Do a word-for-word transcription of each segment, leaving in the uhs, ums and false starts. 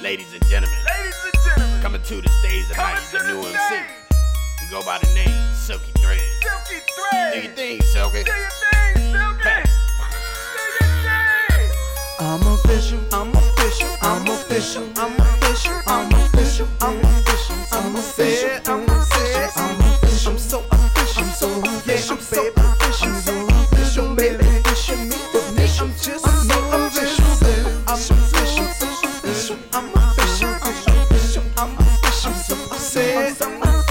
Ladies and gentlemen, Ladies and gentlemen, coming to the stage tonight is the new M C. You go by the name Silky Threads. Silky Threads. Do your thing, Silky. Do your thing, Silky. Do your thing. I'm official, I'm official, I'm official, I'm official, I'm official, I'm official, I'm official, I'm official, I'm official, I'm so official, I'm so official, baby, I'm so official, baby, official me, with me, I'm just so official, I'm official, official, I'm official, I'm official, I'm official, I'm so official,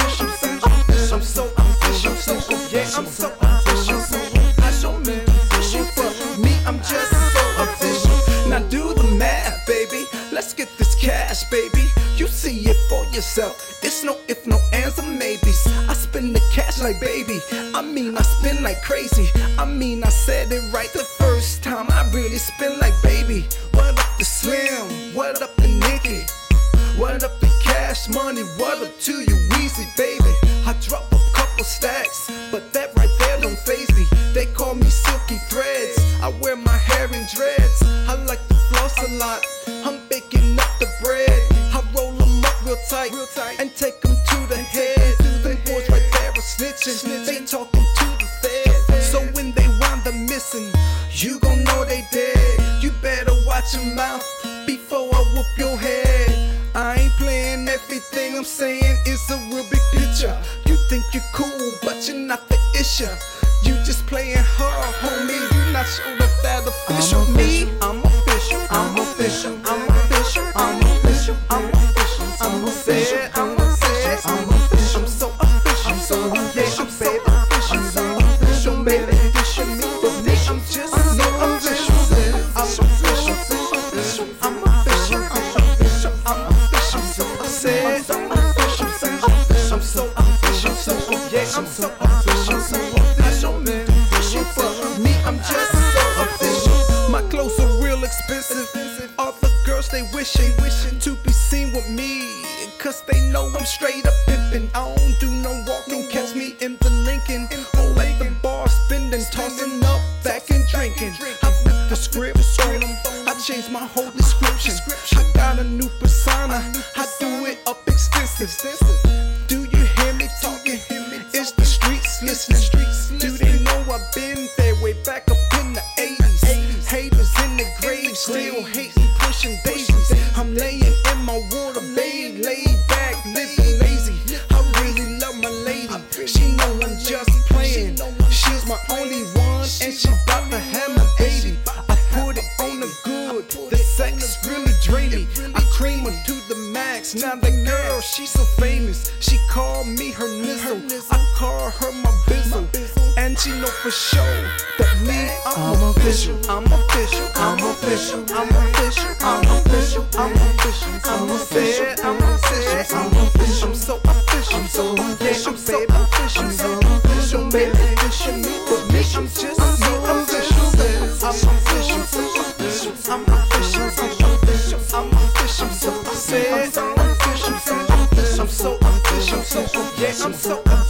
I'm so official, so yeah, I'm so official, so official, man, official for me, I'm just so official. Now do the math, baby. Let's get this cash, baby. You see it for yourself. It's no if, no ands, or maybes. I spend the cash like baby. I mean, I spend like crazy. I mean, I said it right the first time. I really spend like baby. What up to Slim? What up to Nikki? What up to Cash Money? What up to you, Weezy, baby? I drop a couple stacks, but that right there don't faze me. They call me Silky Threads. I wear my hair in dreads. I like to floss a lot. I'm baking up the bread. I roll them up real tight, real tight and take them to the head. Them boys right there are snitching. They talking to the feds. So when they wind up missing, you gon' know they dead. You better watch your mouth before I whoop your head. I ain't playing, everything I'm saying is a real big picture. You think you're cool, but you're not the issue. You just playing hard, homie. You not sure of that official. I'm me, I'm official, I'm official, I'm official, I'm official, I'm official, I'm official, I'm official, I'm official, I'm so official, I'm so official, baby, I'm so official, baby, official me, for me, I'm just so official, I'm official, official, I'm official, I'm official, I'm official, so official, I'm official, I'm so official, so yeah, I'm so official, so official, man, official for me, I'm just so official. My clothes are real expensive. All the girls they wishing, wishing to be seen with me, cause they know I'm straight up pimpin'. I don't do no walking, catch me in the Lincoln, or at the bar spending, tossing up, back and drinking. I flip the script on them, I changed my whole description. I got a new persona, I do it up extensive. Do you hear me talking? It's the streets listening. Do they know I've been there way back up in the eighties? Haters in the grave, still hating, pushing daisies. I'm laying in my water, babe, laid back, living lazy. I really love my lady, she know I'm just playing. She's my only one, and she bout to have my baby. I put it on the good, the sex really drain me. I cream her to the max, now the girl, she's so famous. She called me her nizzle, I call her my bizzle. And she know for sure that me, I'm, I'm official, I'm official, I'm official, I'm official, I'm official, I'm official, I'm official, I'm official, I'm official, I'm so official, I'm so official, baby, I'm so official, baby, official me, with me, I'm just so official, I'm official, I'm official, I'm official, I'm official, so I said, I'm official, I'm so official, so yeah, I'm so official.